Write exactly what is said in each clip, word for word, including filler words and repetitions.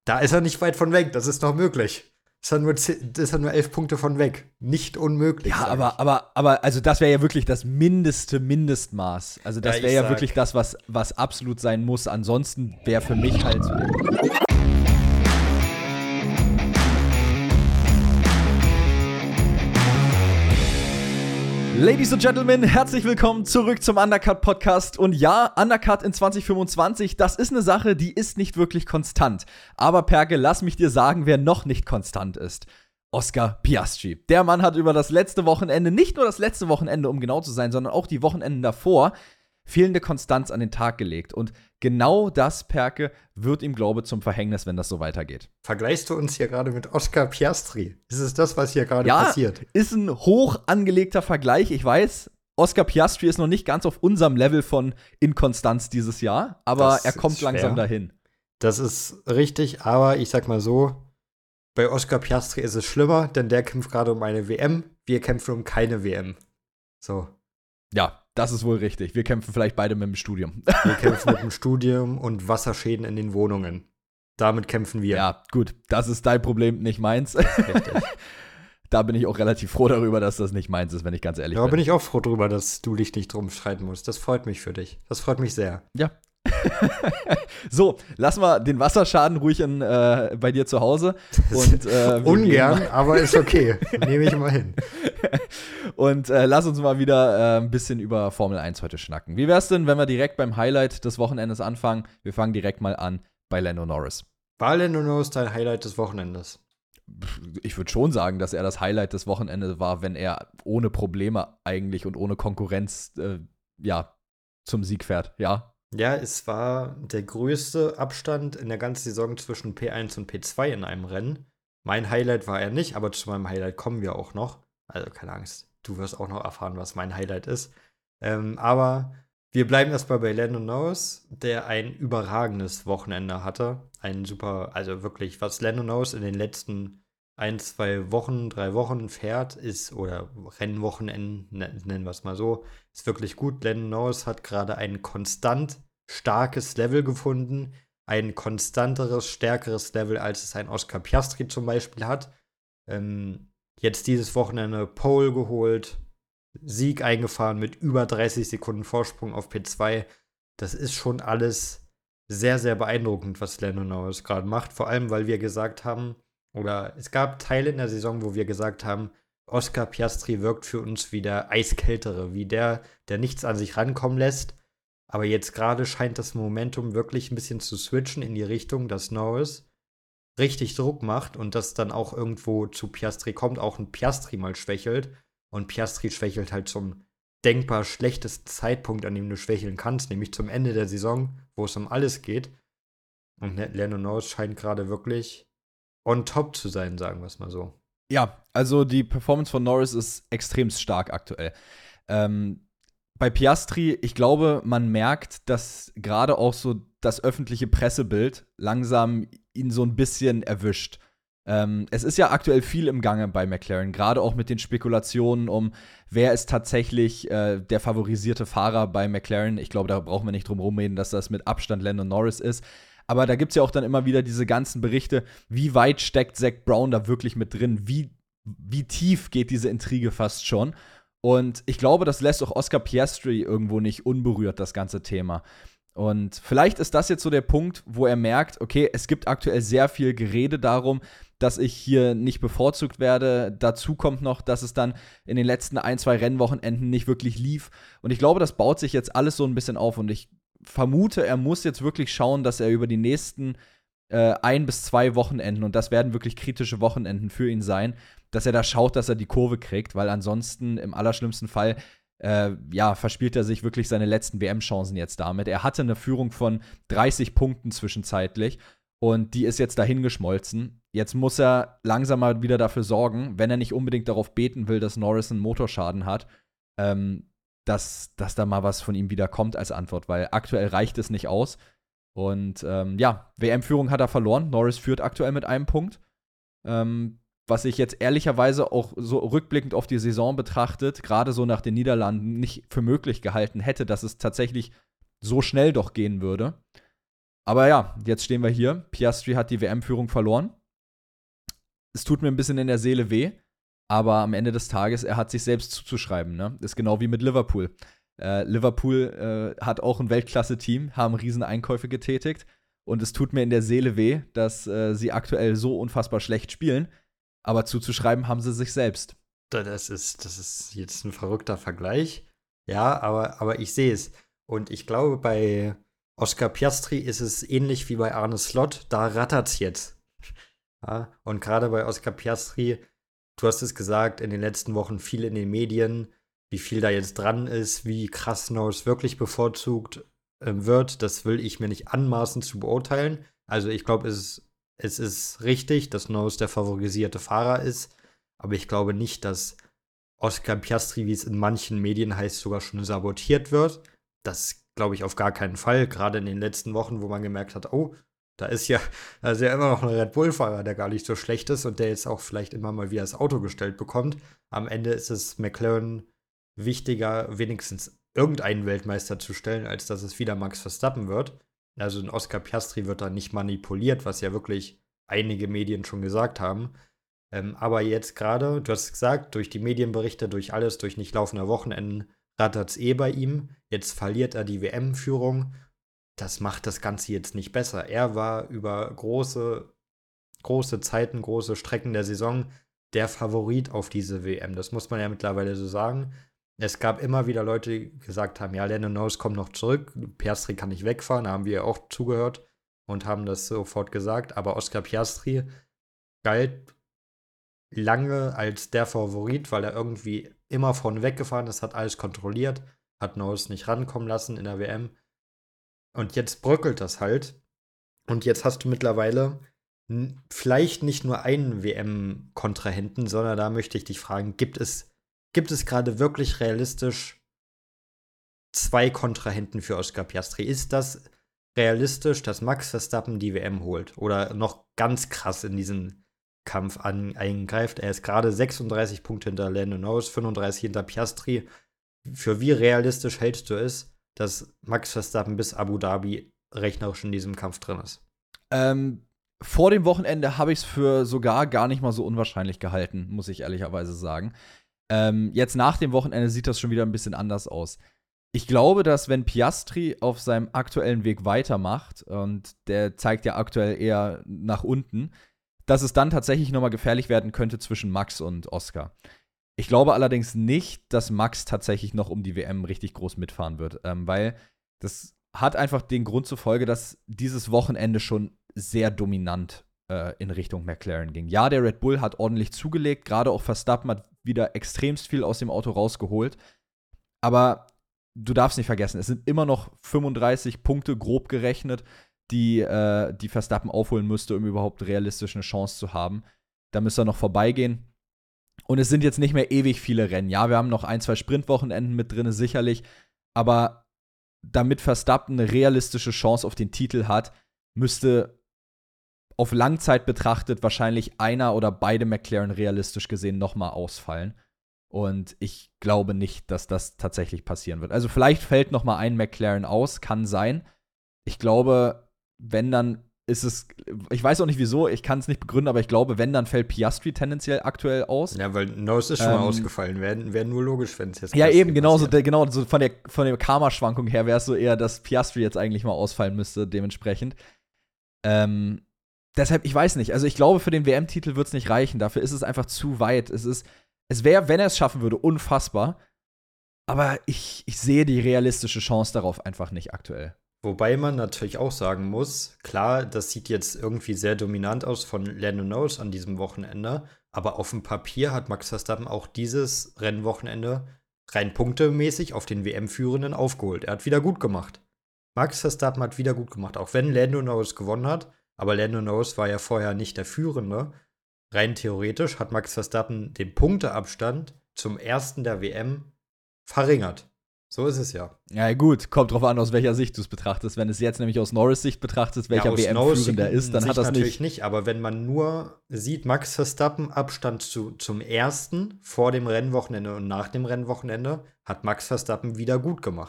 Da ist er nicht weit von weg, das ist doch möglich. Ist er nur, zehn, ist er nur elf Punkte von weg. Nicht unmöglich. Ja, aber, aber, aber, also das wäre ja wirklich das mindeste Mindestmaß. Also das Ja, wäre ja sag. wirklich das, was, was absolut sein muss. Ansonsten wäre für mich halt so. Ladies and Gentlemen, herzlich willkommen zurück zum Undercut Podcast. Und ja, Undercut in zwanzig fünfundzwanzig, das ist eine Sache, die ist nicht wirklich konstant. Aber Perke, lass mich dir sagen, wer noch nicht konstant ist. Oscar Piastri. Der Mann hat über das letzte Wochenende, nicht nur das letzte Wochenende, um genau zu sein, sondern auch die Wochenenden davor, fehlende Konstanz an den Tag gelegt. Und genau das, Perke, wird ihm, glaube ich, zum Verhängnis, wenn das so weitergeht. Vergleichst du uns hier gerade mit Oscar Piastri? Ist es das, was hier gerade ja, passiert? Ist ein hoch angelegter Vergleich. Ich weiß, Oscar Piastri ist noch nicht ganz auf unserem Level von Inkonstanz dieses Jahr, aber Das er kommt ist langsam schwer. dahin. Das ist richtig, aber ich sag mal so, bei Oscar Piastri ist es schlimmer, denn der kämpft gerade um eine W M, wir kämpfen um keine W M. So. Ja, das ist wohl richtig. Wir kämpfen vielleicht beide mit dem Studium. Wir kämpfen mit dem Studium und Wasserschäden in den Wohnungen. Damit kämpfen wir. Ja, gut, das ist dein Problem, nicht meins. Richtig. Da bin ich auch relativ froh darüber, dass das nicht meins ist, wenn ich ganz ehrlich Ja, bin. bin ich auch froh drüber, dass du dich nicht drum streiten musst. Das freut mich für dich. Das freut mich sehr. Ja. So, lass mal den Wasserschaden ruhig in, äh, bei dir zu Hause. Und, äh, wir Ungern, gehen aber ist okay. Nehme ich mal hin. Und äh, lass uns mal wieder äh, ein bisschen über Formel eins heute schnacken. Wie wär's denn, wenn wir direkt beim Highlight des Wochenendes anfangen? Wir fangen direkt mal an bei Lando Norris. War Lando Norris dein Highlight des Wochenendes? Ich würde schon sagen, dass er das Highlight des Wochenendes war, wenn er ohne Probleme eigentlich und ohne Konkurrenz äh, ja, zum Sieg fährt, ja. Ja, es war der größte Abstand in der ganzen Saison zwischen P eins und P zwei in einem Rennen. Mein Highlight war er nicht, aber zu meinem Highlight kommen wir auch noch. Also keine Angst, du wirst auch noch erfahren, was mein Highlight ist. Ähm, aber wir bleiben erstmal bei Lando Norris, der ein überragendes Wochenende hatte. Ein super, also wirklich, was Lando Norris in den letzten ein, zwei Wochen, drei Wochen fährt, ist, oder Rennwochenenden, nennen wir es mal so, ist wirklich gut. Lando Norris hat gerade ein konstant starkes Level gefunden, ein konstanteres, stärkeres Level, als es ein Oscar Piastri zum Beispiel hat. Ähm, jetzt dieses Wochenende Pole geholt, Sieg eingefahren mit über dreißig Sekunden Vorsprung auf P zwei. Das ist schon alles sehr, sehr beeindruckend, was Lando Norris gerade macht. Vor allem, weil wir gesagt haben, oder es gab Teile in der Saison, wo wir gesagt haben, Oscar Piastri wirkt für uns wie der Eiskältere, wie der, der nichts an sich rankommen lässt. Aber jetzt gerade scheint das Momentum wirklich ein bisschen zu switchen in die Richtung, dass Norris richtig Druck macht und das dann auch irgendwo zu Piastri kommt, auch ein Piastri mal schwächelt. Und Piastri schwächelt halt zum denkbar schlechtesten Zeitpunkt, an dem du schwächeln kannst, nämlich zum Ende der Saison, wo es um alles geht. Und Lando Norris scheint gerade wirklich on top zu sein, sagen wir es mal so. Ja, also die Performance von Norris ist extrem stark aktuell. Ähm, bei Piastri, ich glaube, man merkt, dass gerade auch so das öffentliche Pressebild langsam ihn so ein bisschen erwischt. Ähm, es ist ja aktuell viel im Gange bei McLaren, gerade auch mit den Spekulationen um, wer ist tatsächlich äh, der favorisierte Fahrer bei McLaren. Ich glaube, da brauchen wir nicht drum rumreden, dass das mit Abstand Lando Norris ist. Aber da gibt es ja auch dann immer wieder diese ganzen Berichte, wie weit steckt Zac Brown da wirklich mit drin, wie, wie tief geht diese Intrige fast schon. Und ich glaube, das lässt auch Oscar Piastri irgendwo nicht unberührt, das ganze Thema. Und vielleicht ist das jetzt so der Punkt, wo er merkt, okay, es gibt aktuell sehr viel Gerede darum, dass ich hier nicht bevorzugt werde. Dazu kommt noch, dass es dann in den letzten ein, zwei Rennwochenenden nicht wirklich lief. Und ich glaube, das baut sich jetzt alles so ein bisschen auf. Und ich vermute, er muss jetzt wirklich schauen, dass er über die nächsten äh, ein bis zwei Wochenenden, und das werden wirklich kritische Wochenenden für ihn sein, dass er da schaut, dass er die Kurve kriegt, weil ansonsten im allerschlimmsten Fall äh, ja, verspielt er sich wirklich seine letzten W M-Chancen jetzt damit. Er hatte eine Führung von dreißig Punkten zwischenzeitlich und die ist jetzt dahin geschmolzen. Jetzt muss er langsam mal wieder dafür sorgen, wenn er nicht unbedingt darauf beten will, dass Norris einen Motorschaden hat, ähm, dass, dass da mal was von ihm wieder kommt als Antwort, weil aktuell reicht es nicht aus. Und ähm, ja, W M-Führung hat er verloren. Norris führt aktuell mit einem Punkt. Ähm, was ich jetzt ehrlicherweise auch so rückblickend auf die Saison betrachtet, gerade so nach den Niederlanden nicht für möglich gehalten hätte, dass es tatsächlich so schnell doch gehen würde. Aber ja, jetzt stehen wir hier. Piastri hat die W M-Führung verloren. Es tut mir ein bisschen in der Seele weh, aber am Ende des Tages, er hat sich selbst zuzuschreiben. Ne? Ist genau wie mit Liverpool. Äh, Liverpool äh, hat auch ein Weltklasse-Team, haben riesen Einkäufe getätigt. Und es tut mir in der Seele weh, dass äh, sie aktuell so unfassbar schlecht spielen. Aber zuzuschreiben haben sie sich selbst. Das ist, das ist jetzt ein verrückter Vergleich. Ja, aber, aber ich sehe es. Und ich glaube, bei Oscar Piastri ist es ähnlich wie bei Arne Slot. Da rattert's jetzt. Ja, und gerade bei Oscar Piastri, du hast es gesagt, in den letzten Wochen viel in den Medien, wie viel da jetzt dran ist, wie krass Norris wirklich bevorzugt äh, wird, das will ich mir nicht anmaßen zu beurteilen. Also ich glaube, es ist, es ist richtig, dass Norris der favorisierte Fahrer ist, aber ich glaube nicht, dass Oscar Piastri, wie es in manchen Medien heißt, sogar schon sabotiert wird. Das glaube ich auf gar keinen Fall, gerade in den letzten Wochen, wo man gemerkt hat, oh, da ist ja, da ist ja immer noch ein Red Bull-Fahrer, der gar nicht so schlecht ist und der jetzt auch vielleicht immer mal wieder das Auto gestellt bekommt. Am Ende ist es McLaren wichtiger, wenigstens irgendeinen Weltmeister zu stellen, als dass es wieder Max Verstappen wird. Also ein Oscar Piastri wird da nicht manipuliert, was ja wirklich einige Medien schon gesagt haben. Ähm, aber jetzt gerade, du hast gesagt, durch die Medienberichte, durch alles, durch nicht laufende Wochenenden, rattert es eh bei ihm. Jetzt verliert er die W M-Führung. Das macht das Ganze jetzt nicht besser. Er war über große, große Zeiten, große Strecken der Saison der Favorit auf diese W M. Das muss man ja mittlerweile so sagen. Es gab immer wieder Leute, die gesagt haben, ja, Lando Norris kommt noch zurück, Piastri kann nicht wegfahren, da haben wir ja auch zugehört und haben das sofort gesagt. Aber Oscar Piastri galt lange als der Favorit, weil er irgendwie immer vorne weggefahren ist, hat alles kontrolliert, hat Norris nicht rankommen lassen in der W M. Und jetzt bröckelt das halt. Und jetzt hast du mittlerweile n- vielleicht nicht nur einen W M-Kontrahenten, sondern da möchte ich dich fragen, gibt es, gibt es gerade wirklich realistisch zwei Kontrahenten für Oscar Piastri? Ist das realistisch, dass Max Verstappen die W M holt? Oder noch ganz krass in diesen Kampf an, eingreift? Er ist gerade sechsunddreißig Punkte hinter Lando Norris, fünfunddreißig hinter Piastri. Für wie realistisch hältst du es, dass Max Verstappen bis Abu Dhabi rechnerisch in diesem Kampf drin ist? Ähm, vor dem Wochenende habe ich es für sogar gar nicht mal so unwahrscheinlich gehalten, muss ich ehrlicherweise sagen. Ähm, jetzt nach dem Wochenende sieht das schon wieder ein bisschen anders aus. Ich glaube, dass wenn Piastri auf seinem aktuellen Weg weitermacht, und der zeigt ja aktuell eher nach unten, dass es dann tatsächlich nochmal gefährlich werden könnte zwischen Max und Oscar. Ich glaube allerdings nicht, dass Max tatsächlich noch um die W M richtig groß mitfahren wird, ähm, weil das hat einfach den Grund zur Folge, dass dieses Wochenende schon sehr dominant äh, in Richtung McLaren ging. Ja, der Red Bull hat ordentlich zugelegt, gerade auch Verstappen hat wieder extremst viel aus dem Auto rausgeholt, aber du darfst nicht vergessen, es sind immer noch fünfunddreißig Punkte grob gerechnet, die, äh, die Verstappen aufholen müsste, um überhaupt realistisch eine Chance zu haben. Da müsste er noch vorbeigehen. Und es sind jetzt nicht mehr ewig viele Rennen. Ja, wir haben noch ein, zwei Sprintwochenenden mit drin, sicherlich. Aber damit Verstappen eine realistische Chance auf den Titel hat, müsste auf Langzeit betrachtet wahrscheinlich einer oder beide McLaren realistisch gesehen nochmal ausfallen. Und ich glaube nicht, dass das tatsächlich passieren wird. Also vielleicht fällt nochmal ein McLaren aus, kann sein. Ich glaube, wenn dann ist es, ich weiß auch nicht wieso, ich kann es nicht begründen, aber ich glaube, wenn, dann fällt Piastri tendenziell aktuell aus. Ja, weil Norris ist schon Ähm, mal ausgefallen. Wäre wär nur logisch, wenn es jetzt Ja, passiert- eben, genau, so, passiert. der, genau so von der, von der Karma-Schwankung her wäre es so eher, dass Piastri jetzt eigentlich mal ausfallen müsste, dementsprechend. Ähm, deshalb, ich weiß nicht, also ich glaube, für den W M-Titel wird es nicht reichen, dafür ist es einfach zu weit. Es ist, es wäre, wenn er es schaffen würde, unfassbar, aber ich, ich sehe die realistische Chance darauf einfach nicht aktuell. Wobei man natürlich auch sagen muss, klar, das sieht jetzt irgendwie sehr dominant aus von Lando Norris an diesem Wochenende, aber auf dem Papier hat Max Verstappen auch dieses Rennwochenende rein punktemäßig auf den W M-Führenden aufgeholt. Er hat wieder gut gemacht. Max Verstappen hat wieder gut gemacht, auch wenn Lando Norris gewonnen hat, aber Lando Norris war ja vorher nicht der Führende. Rein theoretisch hat Max Verstappen den Punkteabstand zum ersten der W M verringert. So ist es ja. Ja, gut, kommt drauf an, aus welcher Sicht du es betrachtest. Wenn es jetzt nämlich aus Norris Sicht betrachtest, welcher Ja, aus W M-Führender Norris ist, dann Sicht hat das natürlich nicht. nicht. Aber wenn man nur sieht, Max Verstappen Abstand zu, zum ersten vor dem Rennwochenende und nach dem Rennwochenende, hat Max Verstappen wieder gut gemacht.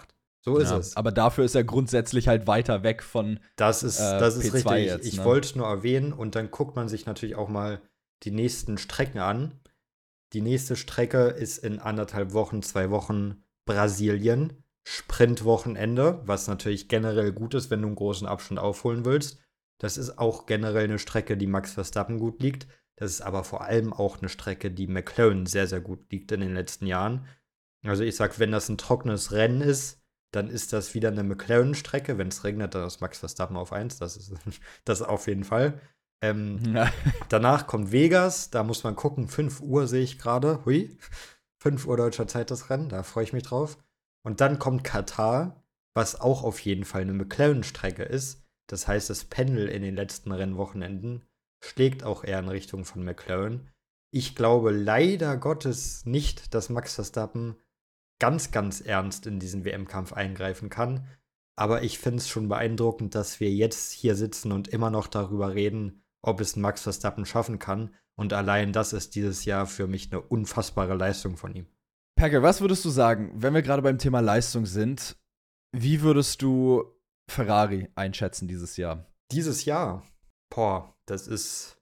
So ist ja, es. Aber dafür ist er grundsätzlich halt weiter weg von Das ist, äh, das ist P zwei richtig. jetzt, Ich ne? wollte es nur erwähnen und dann guckt man sich natürlich auch mal die nächsten Strecken an. Die nächste Strecke ist in anderthalb Wochen, zwei Wochen Brasilien. Sprintwochenende, was natürlich generell gut ist, wenn du einen großen Abstand aufholen willst. Das ist auch generell eine Strecke, die Max Verstappen gut liegt. Das ist aber vor allem auch eine Strecke, die McLaren sehr, sehr gut liegt in den letzten Jahren. Also ich sag, wenn das ein trockenes Rennen ist, dann ist das wieder eine McLaren-Strecke. Wenn es regnet, dann ist Max Verstappen auf eins. Das ist das auf jeden Fall. Ähm, Ja. Danach kommt Vegas. Da muss man gucken. fünf Uhr sehe ich gerade. Hui. fünf Uhr deutscher Zeit das Rennen. Da freue ich mich drauf. Und dann kommt Katar, was auch auf jeden Fall eine McLaren-Strecke ist. Das heißt, das Pendel in den letzten Rennwochenenden schlägt auch eher in Richtung von McLaren. Ich glaube leider Gottes nicht, dass Max Verstappen ganz, ganz ernst in diesen W M-Kampf eingreifen kann. Aber ich finde es schon beeindruckend, dass wir jetzt hier sitzen und immer noch darüber reden, ob es Max Verstappen schaffen kann. Und allein das ist dieses Jahr für mich eine unfassbare Leistung von ihm. Perke, was würdest du sagen, wenn wir gerade beim Thema Leistung sind, wie würdest du Ferrari einschätzen dieses Jahr? Dieses Jahr, boah, das ist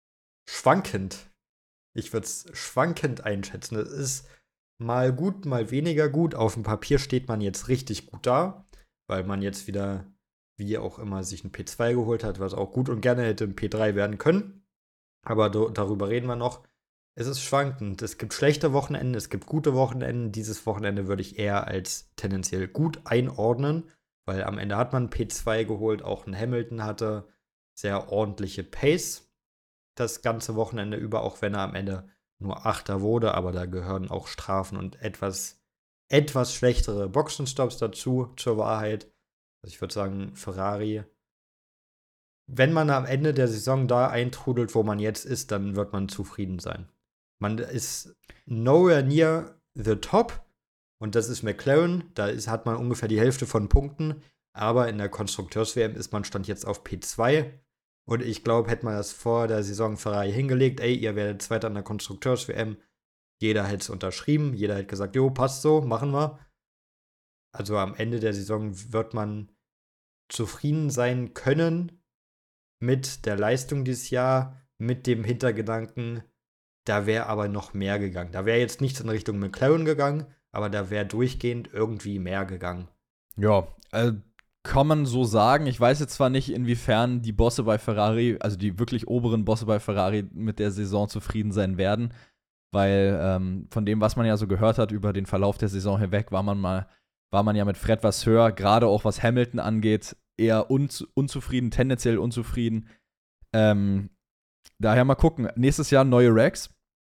schwankend. Ich würde es schwankend einschätzen. Das ist mal gut, mal weniger gut. Auf dem Papier steht man jetzt richtig gut da, weil man jetzt wieder, wie auch immer, sich ein P zwei geholt hat, was auch gut und gerne hätte ein P drei werden können. Aber do, darüber reden wir noch. Es ist schwankend. Es gibt schlechte Wochenenden, es gibt gute Wochenenden. Dieses Wochenende würde ich eher als tendenziell gut einordnen, weil am Ende hat man P zwei geholt, auch ein Hamilton hatte sehr ordentliche Pace das ganze Wochenende über, auch wenn er am Ende nur Achter wurde, aber da gehören auch Strafen und etwas, etwas schlechtere Boxenstops dazu, zur Wahrheit. Also ich würde sagen, Ferrari, wenn man am Ende der Saison da eintrudelt, wo man jetzt ist, dann wird man zufrieden sein. Man ist nowhere near the top und das ist McLaren, da ist, hat man ungefähr die Hälfte von Punkten, aber in der Konstrukteurs-W M ist man Stand jetzt auf P zwei. Und ich glaube, hätte man das vor der Saison Ferrari hingelegt, ey, ihr werdet Zweiter an der Konstrukteurs-W M, jeder hätte es unterschrieben, jeder hätte gesagt, jo, passt so, machen wir. Also am Ende der Saison wird man zufrieden sein können mit der Leistung dieses Jahr, mit dem Hintergedanken, da wäre aber noch mehr gegangen. Da wäre jetzt nichts in Richtung McLaren gegangen, aber da wäre durchgehend irgendwie mehr gegangen. Ja, äh, kann man so sagen. Ich weiß jetzt zwar nicht, inwiefern die Bosse bei Ferrari, also die wirklich oberen Bosse bei Ferrari mit der Saison zufrieden sein werden, weil ähm, von dem, was man ja so gehört hat über den Verlauf der Saison hinweg, war man mal, war man ja mit Fred Vasseur, gerade auch was Hamilton angeht, eher unzu- unzufrieden, tendenziell unzufrieden. Ähm, daher mal gucken. Nächstes Jahr neue Racks.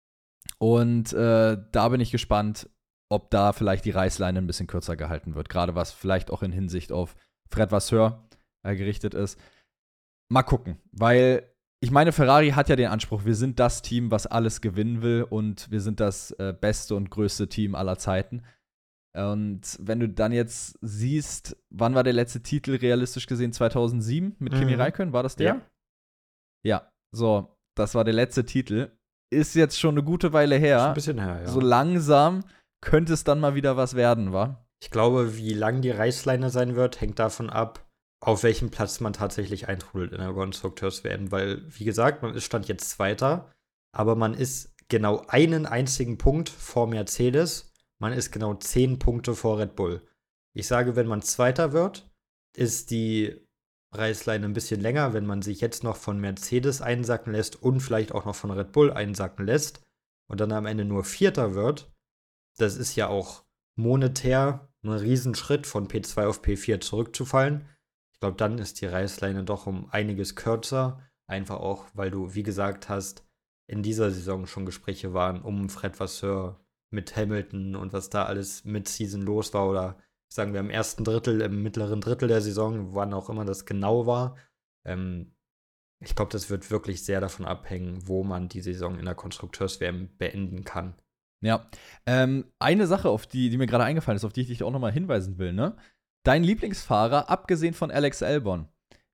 Und äh, da bin ich gespannt, ob da vielleicht die Reißleine ein bisschen kürzer gehalten wird. Gerade was vielleicht auch in Hinsicht auf Fred Vasseur äh, gerichtet ist. Mal gucken, weil ich meine, Ferrari hat ja den Anspruch, wir sind das Team, was alles gewinnen will und wir sind das äh, beste und größte Team aller Zeiten. Und wenn du dann jetzt siehst, wann war der letzte Titel realistisch gesehen? zweitausendsieben mit Kimi Mhm. Räikkönen, war das der? Ja. Ja, so, das war der letzte Titel. Ist jetzt schon eine gute Weile Ist her. ein bisschen her, ja. So langsam könnte es dann mal wieder was werden, wa? Ich glaube, wie lang die Reißleine sein wird, hängt davon ab, auf welchem Platz man tatsächlich eintrudelt in der Konstrukteurs-W M. Weil, wie gesagt, man ist Stand jetzt Zweiter, aber man ist genau einen einzigen Punkt vor Mercedes. Man ist genau zehn Punkte vor Red Bull. Ich sage, wenn man Zweiter wird, ist die Reißleine ein bisschen länger, wenn man sich jetzt noch von Mercedes einsacken lässt und vielleicht auch noch von Red Bull einsacken lässt und dann am Ende nur Vierter wird. Das ist ja auch monetär ein Riesenschritt, von P zwei auf P vier zurückzufallen. Ich glaube, dann ist die Reißleine doch um einiges kürzer. Einfach auch, weil du, wie gesagt hast, in dieser Saison schon Gespräche waren um Fred Vasseur mit Hamilton und was da alles mit Season los war. Oder sagen wir im ersten Drittel, im mittleren Drittel der Saison, wann auch immer das genau war. Ähm, ich glaube, das wird wirklich sehr davon abhängen, wo man die Saison in der Konstrukteurs-W M beenden kann. Ja. Ähm, eine Sache, auf die, die mir gerade eingefallen ist, auf die ich dich auch nochmal hinweisen will, ne? Dein Lieblingsfahrer, abgesehen von Alex Albon,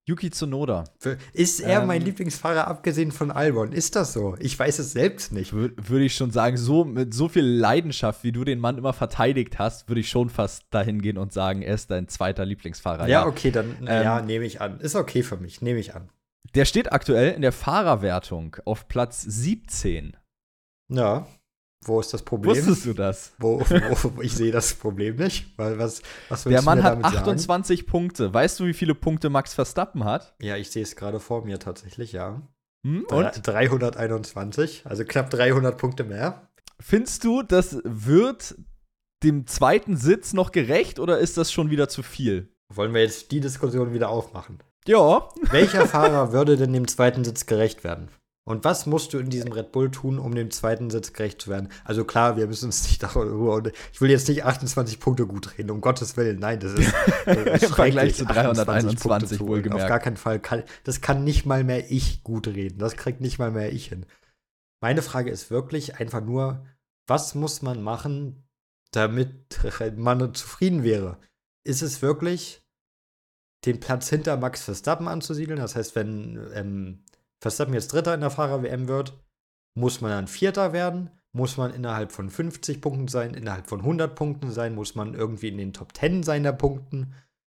Yuki Tsunoda. Ist er Ähm, mein Lieblingsfahrer, abgesehen von Albon? Ist das so? Ich weiß es selbst nicht. Würde ich schon sagen, so mit so viel Leidenschaft, wie du den Mann immer verteidigt hast, würde ich schon fast dahin gehen und sagen, er ist dein zweiter Lieblingsfahrer. Ja, okay, dann Ähm, ja, nehme ich an. Ist okay für mich, nehme ich an. Der steht aktuell in der Fahrerwertung auf Platz siebzehn. Ja, wo ist das Problem? Wusstest du das? Wo, wo, ich sehe das Problem nicht. Weil was, was willst Der Mann du mir hat damit sagen? achtundzwanzig Punkte. Weißt du, wie viele Punkte Max Verstappen hat? Ja, ich sehe es gerade vor mir tatsächlich, ja. Hm? Drei- Und dreihunderteinundzwanzig, also knapp dreihundert Punkte mehr. findest du, das wird dem zweiten Sitz noch gerecht oder ist das schon wieder zu viel? Wollen wir jetzt die Diskussion wieder aufmachen? Ja. Welcher Fahrer würde denn dem zweiten Sitz gerecht werden? Und was musst du in diesem Red Bull tun, um dem zweiten Sitz gerecht zu werden? Also klar, wir müssen uns nicht darüber. Ich will jetzt nicht achtundzwanzig Punkte gut reden, um Gottes Willen. Nein, das ist äh, Im Vergleich zu schrecklich, achtundzwanzig dreihunderteinundzwanzig Punkte zu holen. wohlgemerkt. Auf gar keinen Fall. Kann, das kann nicht mal mehr ich gut reden. Das kriegt nicht mal mehr ich hin. Meine Frage ist wirklich einfach nur, was muss man machen, damit man zufrieden wäre? Ist es wirklich, den Platz hinter Max Verstappen anzusiedeln? Das heißt, wenn ähm, Verstappen jetzt Dritter in der Fahrer-W M wird, muss man dann Vierter werden? Muss man innerhalb von fünfzig Punkten sein? Innerhalb von hundert Punkten sein? Muss man irgendwie in den Top zehn sein der Punkten?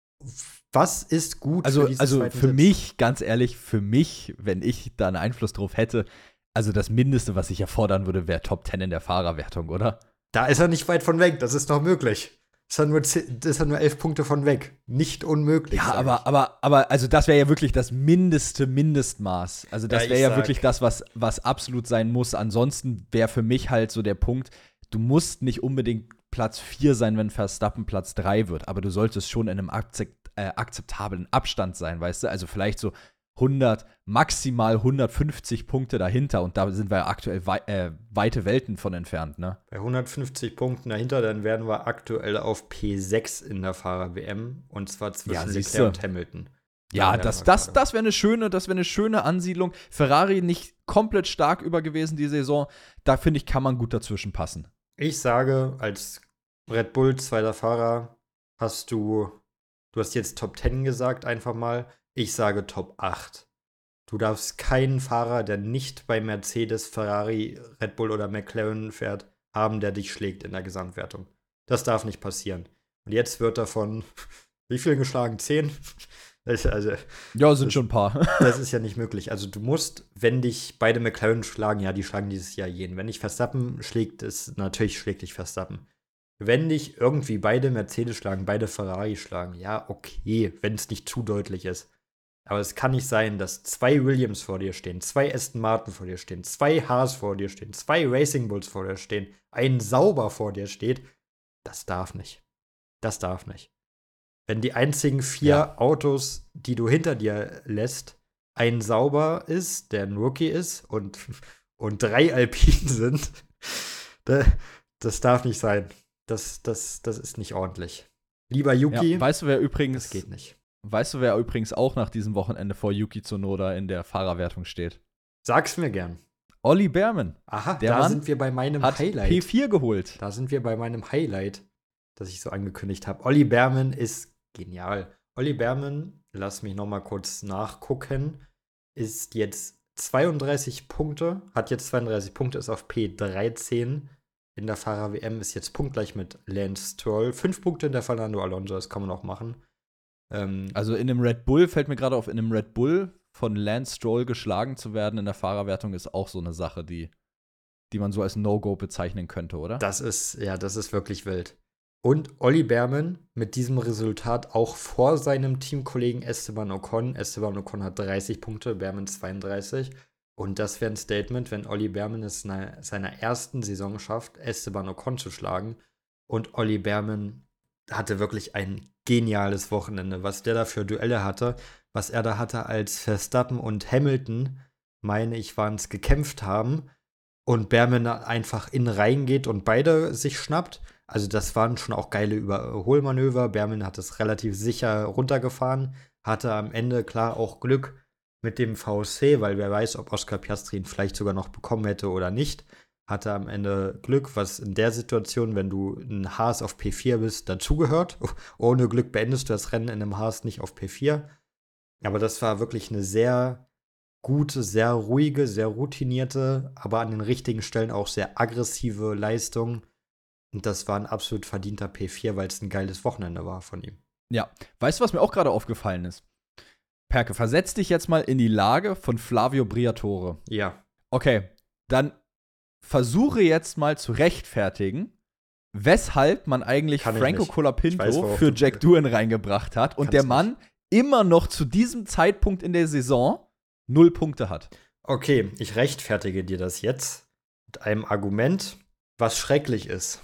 Was ist gut Also, für diesen also zweiten für Sitz? mich, ganz ehrlich, für mich, wenn ich da einen Einfluss drauf hätte, also das Mindeste, was ich erfordern würde, wäre Top zehn in der Fahrerwertung, oder? Da ist er nicht weit von weg. Das ist noch möglich. Das ist er nur, zehn, das ist er nur elf Punkte von weg. Nicht unmöglich. Ja, sag aber, ich. aber, aber, also das wäre ja wirklich das mindeste Mindestmaß. Also das Ja, ich wäre ja sag- wirklich das, was, was absolut sein muss. Ansonsten wäre für mich halt so der Punkt, du musst nicht unbedingt Platz vier sein, wenn Verstappen Platz drei wird, aber du solltest schon in einem akzept, äh, akzeptablen Abstand sein, weißt du? Also vielleicht so hundert, maximal hundertfünfzig Punkte dahinter und da sind wir aktuell wei äh, weite Welten von entfernt, ne? Bei hundertfünfzig Punkten dahinter, dann wären wir aktuell auf P sechs in der Fahrer-W M. Und zwar zwischen Ja, siehste. Leclerc und Hamilton. Ja, Da das, wären wir das, gerade. das wäre eine schöne, das wäre eine schöne Ansiedlung. Ferrari nicht komplett stark über gewesen die Saison. Da finde ich, kann man gut dazwischen passen. Ich sage, als Red Bull zweiter Fahrer hast du, du hast jetzt Top zehn gesagt, einfach mal. Ich sage Top acht. Du darfst keinen Fahrer, der nicht bei Mercedes, Ferrari, Red Bull oder McLaren fährt, haben, der dich schlägt in der Gesamtwertung. Das darf nicht passieren. Und jetzt wird davon, wie viel geschlagen? Zehn? Das, also, Ja, sind Das- schon ein paar. das ist ja nicht möglich. Also du musst, wenn dich beide McLaren schlagen, ja, die schlagen dieses Jahr jeden. Wenn dich Verstappen schlägt, ist natürlich schlägt dich Verstappen. Wenn dich irgendwie beide Mercedes schlagen, beide Ferrari schlagen, ja, okay, wenn es nicht zu deutlich ist. Aber es kann nicht sein, dass zwei Williams vor dir stehen, zwei Aston Martin vor dir stehen, zwei Haas vor dir stehen, zwei Racing Bulls vor dir stehen, ein Sauber vor dir steht. Das darf nicht. Das darf nicht. Wenn die einzigen vier Ja. Autos, die du hinter dir lässt, ein Sauber ist, der ein Rookie ist und, und drei Alpinen sind, da, das darf nicht sein. Das, das, das ist nicht ordentlich. Lieber Yuki, Ja, weißt du, wer übrigens, das geht nicht. weißt du, wer übrigens auch nach diesem Wochenende vor Yuki Tsunoda in der Fahrerwertung steht? Sag's mir gern. Olli Behrmann Aha, Der da Mann sind wir bei meinem hat Highlight. P vier geholt. Da sind wir bei meinem Highlight, das ich so angekündigt habe. Olli Behrmann ist genial. Olli Behrmann, lass mich noch mal kurz nachgucken, ist jetzt zweiunddreißig Punkte, hat jetzt zweiunddreißig Punkte, ist auf P dreizehn in der Fahrer-W M, ist jetzt punktgleich mit Lance Stroll. Fünf Punkte in der Fernando Alonso, das kann man auch machen. Ähm, Also in einem Red Bull, fällt mir gerade auf, in einem Red Bull von Lance Stroll geschlagen zu werden in der Fahrerwertung ist auch so eine Sache, die, die man so als No-Go bezeichnen könnte, oder? Das ist, ja, das ist wirklich wild. Und Olli Behrmann mit diesem Resultat auch vor seinem Teamkollegen Esteban Ocon. Esteban Ocon hat dreißig Punkte, Behrmann zweiunddreißig. Und das wäre ein Statement, wenn Olli Behrmann es in seiner ersten Saison schafft, Esteban Ocon zu schlagen. Und Olli Behrmann hatte wirklich ein geniales Wochenende, was der da für Duelle hatte, was er da hatte, als Verstappen und Hamilton, meine ich, waren es, gekämpft haben und Behrmann einfach in Reihen geht und beide sich schnappt. Also das waren schon auch geile Überholmanöver. Behrmann hat es relativ sicher runtergefahren, hatte am Ende klar auch Glück mit dem V C, weil wer weiß, ob Oscar Piastri ihn vielleicht sogar noch bekommen hätte oder nicht. Hatte am Ende Glück, was in der Situation, wenn du ein Haas auf P vier bist, dazugehört. Ohne Glück beendest du das Rennen in einem Haas nicht auf P vier. Aber das war wirklich eine sehr gute, sehr ruhige, sehr routinierte, aber an den richtigen Stellen auch sehr aggressive Leistung. Und das war ein absolut verdienter P vier, weil es ein geiles Wochenende war von ihm. Ja. Weißt du, was mir auch gerade aufgefallen ist? Perke, versetz dich jetzt mal in die Lage von Flavio Briatore. Ja. Okay, dann versuche jetzt mal zu rechtfertigen, weshalb man eigentlich Kann ich Franco nicht. Ich Colapinto weiß, worauf für du- Jack Doohan reingebracht hat und Kann's der nicht. Mann immer noch zu diesem Zeitpunkt in der Saison null Punkte hat. Okay, ich rechtfertige dir das jetzt mit einem Argument, was schrecklich ist.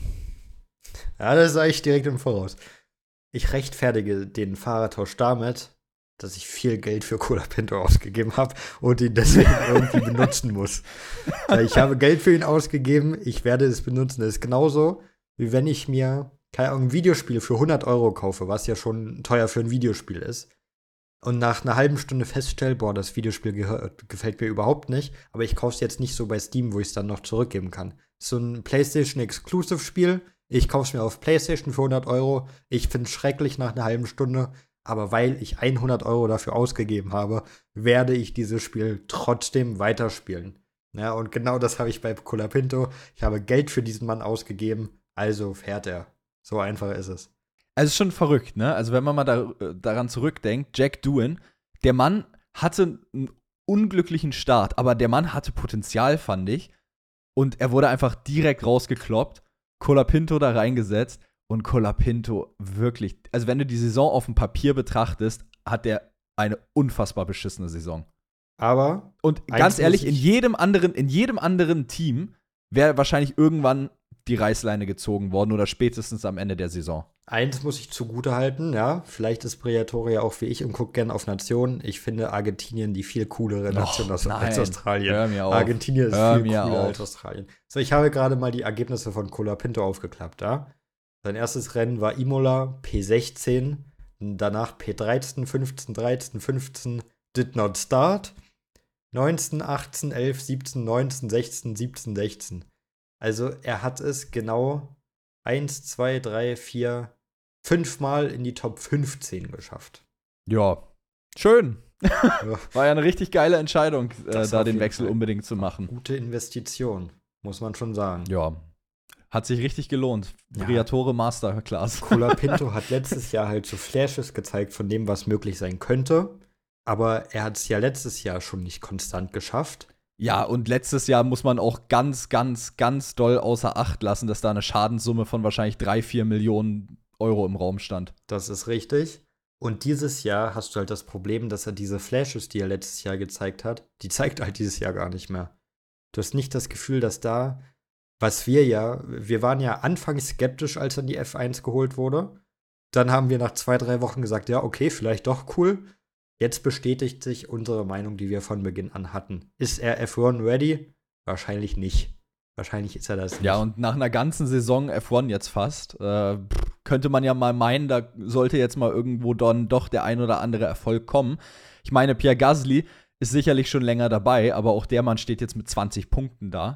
Ja, das sage ich direkt im Voraus. Ich rechtfertige den Fahrertausch damit, dass ich viel Geld für Colapinto ausgegeben habe und ihn deswegen irgendwie benutzen muss. Weil ich habe Geld für ihn ausgegeben, ich werde es benutzen. Das ist genauso, wie wenn ich mir, keine Ahnung, ein Videospiel für hundert Euro kaufe, was ja schon teuer für ein Videospiel ist. Und nach einer halben Stunde feststelle, boah, das Videospiel gehört, gefällt mir überhaupt nicht, aber ich kaufe es jetzt nicht so bei Steam, wo ich es dann noch zurückgeben kann. So ein PlayStation-Exclusive-Spiel, ich kaufe es mir auf PlayStation für hundert Euro, ich finde es schrecklich nach einer halben Stunde, aber weil ich hundert Euro dafür ausgegeben habe, werde ich dieses Spiel trotzdem weiterspielen. Ja, und genau das habe ich bei Colapinto. Ich habe Geld für diesen Mann ausgegeben, also fährt er. So einfach ist es. Also ist schon verrückt, ne? Also wenn man mal da, daran zurückdenkt, Jack Doohan, der Mann hatte einen unglücklichen Start, aber der Mann hatte Potenzial, fand ich. Und er wurde einfach direkt rausgekloppt, Colapinto da reingesetzt und Colapinto wirklich, also wenn du die Saison auf dem Papier betrachtest, hat der eine unfassbar beschissene Saison. Aber Und eins ganz ehrlich, muss in ich- jedem anderen, in jedem anderen Team wäre wahrscheinlich irgendwann die Reißleine gezogen worden oder spätestens am Ende der Saison. Eins muss ich zugute halten, ja. Vielleicht ist Briatore ja auch wie ich und guckt gerne auf Nationen. Ich finde Argentinien die viel coolere Nation als, nein. als Australien. Hör mir auf. Argentinien ist Hör viel mir cooler auf. als Australien. So, ich habe gerade mal die Ergebnisse von Colapinto aufgeklappt, ja. Sein erstes Rennen war Imola, P sechzehn. Danach P dreizehn, fünfzehn, dreizehn, fünfzehn, did not start. neunzehn, achtzehn, elf, siebzehn, neunzehn, sechzehn, siebzehn, sechzehn. Also er hat es genau eins, zwei, drei, vier, fünfmal in die Top fünfzehn geschafft. Ja, schön. Ja, War ja eine richtig geile Entscheidung, äh, Das da auf den jeden Wechsel Fall. unbedingt zu machen. gute Investition, muss man schon sagen. Ja, hat sich richtig gelohnt. Ja. Briatore Masterclass. Colapinto hat letztes Jahr halt so Flashes gezeigt von dem, was möglich sein könnte. Aber er hat es ja letztes Jahr schon nicht konstant geschafft. Ja, und letztes Jahr muss man auch ganz, ganz, ganz doll außer Acht lassen, dass da eine Schadenssumme von wahrscheinlich drei, vier Millionen Euro im Raum stand. Das ist richtig. Und dieses Jahr hast du halt das Problem, dass er diese Flashes, die er letztes Jahr gezeigt hat, die zeigt er halt dieses Jahr gar nicht mehr. Du hast nicht das Gefühl, dass da, was wir ja, wir waren ja anfangs skeptisch, als dann die F eins geholt wurde. Dann haben wir nach zwei, drei Wochen gesagt, ja, okay, vielleicht doch cool. Jetzt bestätigt sich unsere Meinung, die wir von Beginn an hatten. Ist er F eins ready? Wahrscheinlich nicht. Wahrscheinlich ist er das nicht. Ja, und nach einer ganzen Saison F eins jetzt fast, äh, könnte man ja mal meinen, da sollte jetzt mal irgendwo dann doch der ein oder andere Erfolg kommen. Ich meine, Pierre Gasly ist sicherlich schon länger dabei, aber auch der Mann steht jetzt mit zwanzig Punkten da.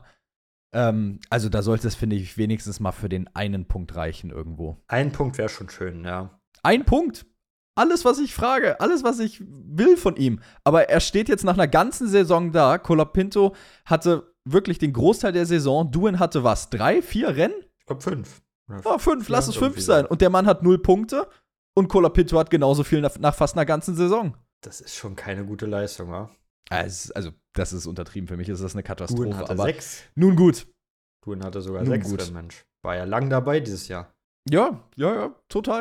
Ähm, also da sollte es, finde ich, wenigstens mal für den einen Punkt reichen irgendwo. Ein Punkt wäre schon schön, ja. Ein Punkt. Alles, was ich frage, alles, was ich will von ihm. Aber er steht jetzt nach einer ganzen Saison da. Colapinto hatte wirklich den Großteil der Saison. Doohan hatte was? Drei, vier Rennen? Ich glaube fünf. Oder Oh, fünf, Ja, lass es fünf irgendwie sein. so. Und der Mann hat null Punkte. Und Colapinto hat genauso viel nach, nach fast einer ganzen Saison. Das ist schon keine gute Leistung, wa? Also, also, das ist untertrieben. Für mich ist das eine Katastrophe. Doohan hatte aber sechs. nun gut. Doohan hatte sogar Nun sechs, gut. der Mensch. War ja lang dabei dieses Jahr. Ja, ja, ja, total.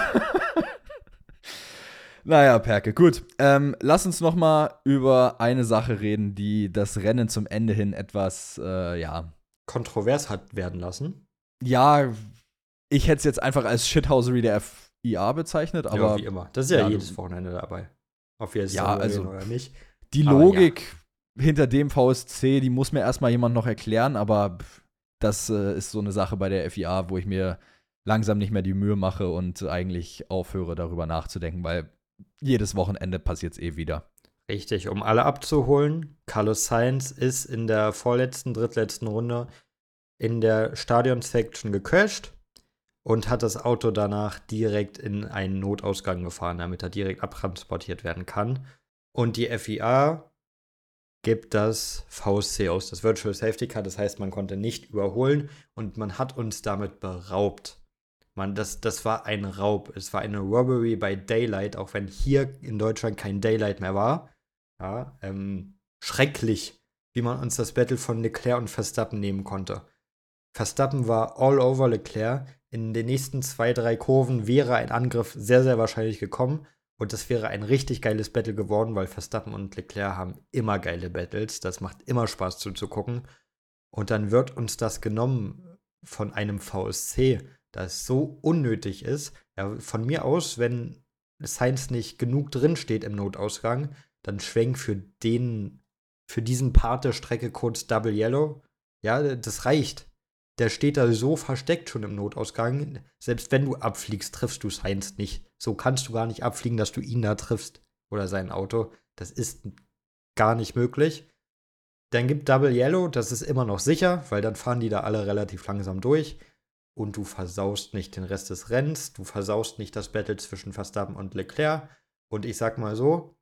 Naja, Perke, gut. Ähm, lass uns noch mal über eine Sache reden, die das Rennen zum Ende hin etwas, äh, ja, Kontrovers hat werden lassen. ja, ich hätte es jetzt einfach als Shithousery der F I A bezeichnet, aber ja, wie immer. Das ist ja, ja, jedes du- Wochenende dabei. Ob wir jetzt Ja, darüber also- reden oder nicht. die Aber Logik hinter dem V S C, die muss mir erstmal jemand noch erklären, aber pff, das äh, ist so eine Sache bei der F I A, wo ich mir langsam nicht mehr die Mühe mache und eigentlich aufhöre, darüber nachzudenken, weil jedes Wochenende passiert es eh wieder. Richtig, um alle abzuholen, Carlos Sainz ist in der vorletzten, drittletzten Runde in der Stadion-Section gecrashed. und hat das Auto danach direkt in einen Notausgang gefahren, damit er direkt abtransportiert werden kann. Und die F I A gibt das V S C aus, das Virtual Safety Car. Das heißt, man konnte nicht überholen und man hat uns damit beraubt. Man, das, das war ein Raub. Es war eine Robbery by Daylight, auch wenn hier in Deutschland kein Daylight mehr war. Ja, ähm, schrecklich, wie man uns das Battle von Leclerc und Verstappen nehmen konnte. Verstappen war all over Leclerc. In den nächsten zwei, drei Kurven wäre ein Angriff sehr, sehr wahrscheinlich gekommen. Und das wäre ein richtig geiles Battle geworden, weil Verstappen und Leclerc haben immer geile Battles. Das macht immer Spaß zuzugucken. Und dann wird uns das genommen von einem V S C, das so unnötig ist. Ja, von mir aus, wenn Sainz nicht genug drinsteht im Notausgang, dann schwenk für den, für diesen Part der Strecke kurz Double Yellow. Ja, das reicht. Der steht da so versteckt schon im Notausgang. Selbst wenn du abfliegst, triffst du Sainz nicht. So kannst du gar nicht abfliegen, dass du ihn da triffst. Oder sein Auto. Das ist gar nicht möglich. Dann gibt Double Yellow, das ist immer noch sicher, weil dann fahren die da alle relativ langsam durch. Und du versaust nicht den Rest des Rennens. Du versaust nicht das Battle zwischen Verstappen und Leclerc. Und ich sag mal so,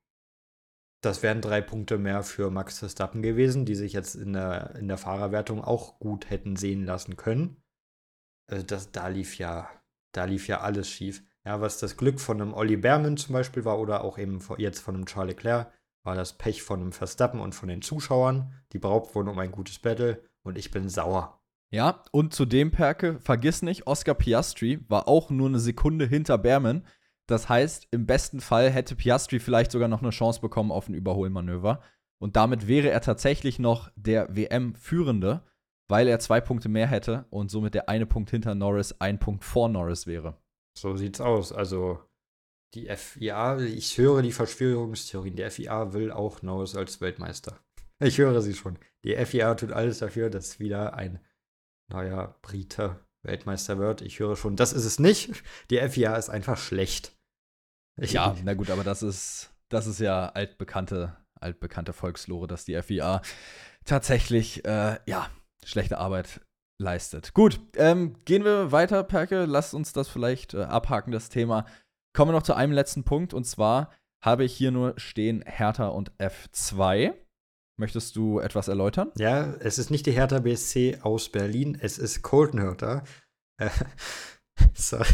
das wären drei Punkte mehr für Max Verstappen gewesen, die sich jetzt in der, in der Fahrerwertung auch gut hätten sehen lassen können. Also das, da lief ja, da lief ja alles schief. Ja, was das Glück von einem Olli Behrmann zum Beispiel war oder auch eben jetzt von einem Charles Leclerc, war das Pech von einem Verstappen und von den Zuschauern. Die beraubt wurden um ein gutes Battle und ich bin sauer. Ja, und zudem, Perke, vergiss nicht, Oscar Piastri war auch nur eine Sekunde hinter Behrmann. Das heißt, im besten Fall hätte Piastri vielleicht sogar noch eine Chance bekommen auf ein Überholmanöver. Und damit wäre er tatsächlich noch der W M-Führende, weil er zwei Punkte mehr hätte und somit der eine Punkt hinter Norris, ein Punkt vor Norris wäre. So sieht's aus. Also die F I A, ich höre die Verschwörungstheorien. Die F I A will auch Norris als Weltmeister. Ich höre sie schon. Die F I A tut alles dafür, dass wieder ein neuer Brite Weltmeister wird. Ich höre schon, das ist es nicht. Die F I A ist einfach schlecht. Ich ja, na gut, aber das ist, das ist ja altbekannte, altbekannte Volkslore, dass die F I A tatsächlich, äh, ja, schlechte Arbeit leistet. Gut, ähm, gehen wir weiter, Perke. Lass uns das vielleicht äh, abhaken, das Thema. Kommen wir noch zu einem letzten Punkt. Und zwar habe ich hier nur stehen Hertha und F zwei. Möchtest du etwas erläutern? Ja, es ist nicht die Hertha B S C aus Berlin, es ist Colton Hertha. Äh, sorry.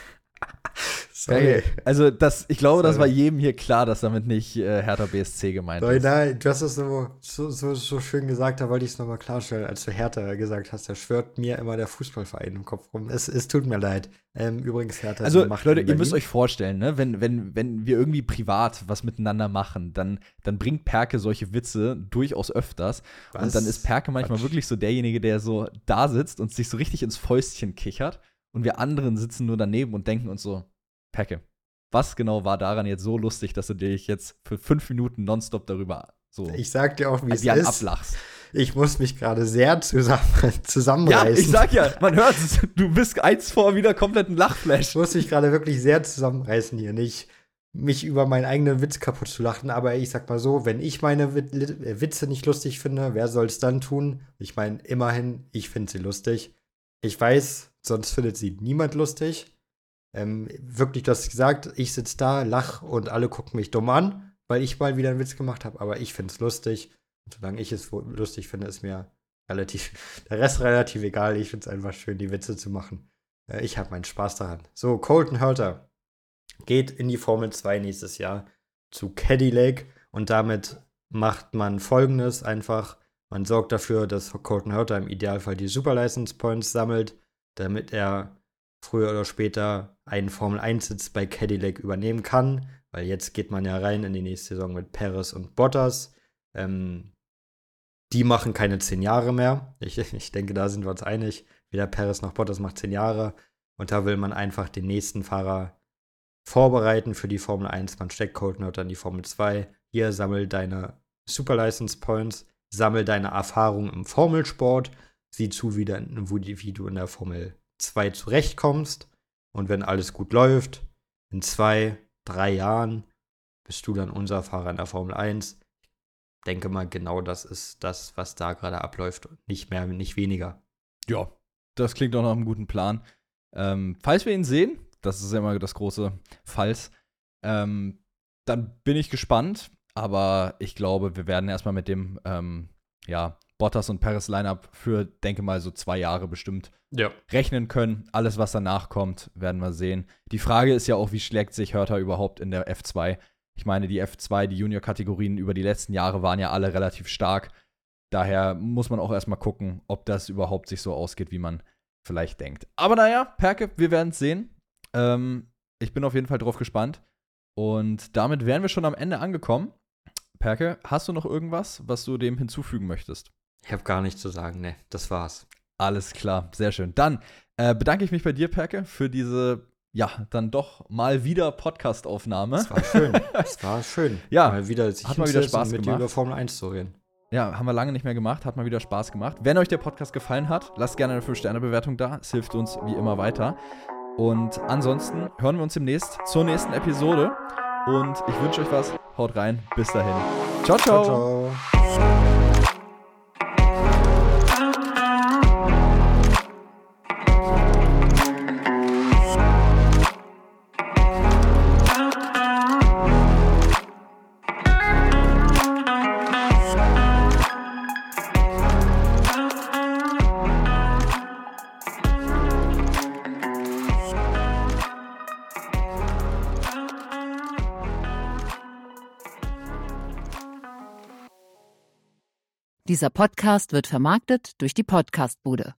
Sorry. Also, das, ich glaube, sorry. Das war jedem hier klar, dass damit nicht äh, Hertha B S C gemeint sorry, ist. Nein, du hast es so, so, so, so schön gesagt, da wollte ich es nochmal klarstellen, als du Hertha gesagt hast, da schwört mir immer der Fußballverein im Kopf rum. Es, es tut mir leid. Ähm, übrigens, Hertha Also, Leute, ihr müsst euch vorstellen, ne, wenn, wenn, wenn wir irgendwie privat was miteinander machen, dann, dann bringt Perke solche Witze durchaus öfters. Was? Und dann ist Perke manchmal Quatsch. Wirklich so derjenige, der so da sitzt und sich so richtig ins Fäustchen kichert. Und wir anderen sitzen nur daneben und denken uns so, Perke, was genau war daran jetzt so lustig, dass du dich jetzt für fünf Minuten nonstop darüber so ich sag dir auch, wie es ist. Ablachst. Ich muss mich gerade sehr zusammen, zusammenreißen. Ja, ich sag ja, man hört es. Du bist eins vor wieder kompletten Lachflash. Ich muss mich gerade wirklich sehr zusammenreißen hier. Nicht mich über meinen eigenen Witz kaputt zu lachen, aber ich sag mal so, wenn ich meine Witze nicht lustig finde, wer soll es dann tun? Ich meine, immerhin, ich finde sie lustig. Ich weiß, sonst findet sie niemand lustig. Ähm, wirklich, du hast gesagt, ich sitze da, lach und alle gucken mich dumm an, weil ich mal wieder einen Witz gemacht habe, aber ich finde es lustig. Und solange ich es lustig finde, ist mir relativ, der Rest relativ egal. Ich finde es einfach schön, die Witze zu machen. Äh, ich habe meinen Spaß daran. So, Colton Herta geht in die Formel zwei nächstes Jahr zu Cadillac und damit macht man Folgendes einfach. Man sorgt dafür, dass Colton Herta im Idealfall die Super License Points sammelt, damit er früher oder später einen Formel eins Sitz bei Cadillac übernehmen kann, weil jetzt geht man ja rein in die nächste Saison mit Perez und Bottas. Ähm, die machen keine zehn Jahre mehr. Ich, ich denke, da sind wir uns einig. Weder Perez noch Bottas macht zehn Jahre. Und da will man einfach den nächsten Fahrer vorbereiten für die Formel eins. Man steckt Colton Herta in die Formel zwei. Hier sammel deine Super License Points, sammel deine Erfahrung im Formelsport, sieh zu, wie, dann, wie du in der Formel zwei zurechtkommst. Und wenn alles gut läuft, in zwei, drei Jahren bist du dann unser Fahrer in der Formel eins. Ich denke mal, genau das ist das, was da gerade abläuft. Nicht mehr, nicht weniger. Ja, das klingt doch nach einem guten Plan. Ähm, falls wir ihn sehen, das ist ja immer das große Falls, ähm, dann bin ich gespannt. Aber ich glaube, wir werden erstmal mit dem ähm, ja, Bottas und Perez Lineup für, denke mal, so zwei Jahre bestimmt ja. rechnen können. Alles, was danach kommt, werden wir sehen. Die Frage ist ja auch, wie schlägt sich Hertha überhaupt in der F zwei? Ich meine, die F zwei, die Junior-Kategorien über die letzten Jahre waren ja alle relativ stark. Daher muss man auch erstmal gucken, ob das überhaupt sich so ausgeht, wie man vielleicht denkt. Aber naja, Perke, wir werden es sehen. Ähm, ich bin auf jeden Fall drauf gespannt. Und damit wären wir schon am Ende angekommen. Perke, hast du noch irgendwas, was du dem hinzufügen möchtest? Ich habe gar nichts zu sagen, ne, das war's. Alles klar, sehr schön. Dann äh, bedanke ich mich bei dir, Perke, für diese, ja, dann doch mal wieder Podcast-Aufnahme. Es war schön, es war schön. Ja, mal wieder, sich hat mal wieder Spaß mit gemacht. dir über Formel eins zu reden. Ja, haben wir lange nicht mehr gemacht, hat mal wieder Spaß gemacht. Wenn euch der Podcast gefallen hat, lasst gerne eine fünf Sterne Bewertung da, es hilft uns wie immer weiter. Und ansonsten hören wir uns demnächst zur nächsten Episode. Und ich wünsche euch was. Haut rein. Bis dahin. Ciao, ciao. Ciao, ciao. Dieser Podcast wird vermarktet durch die Podcastbude.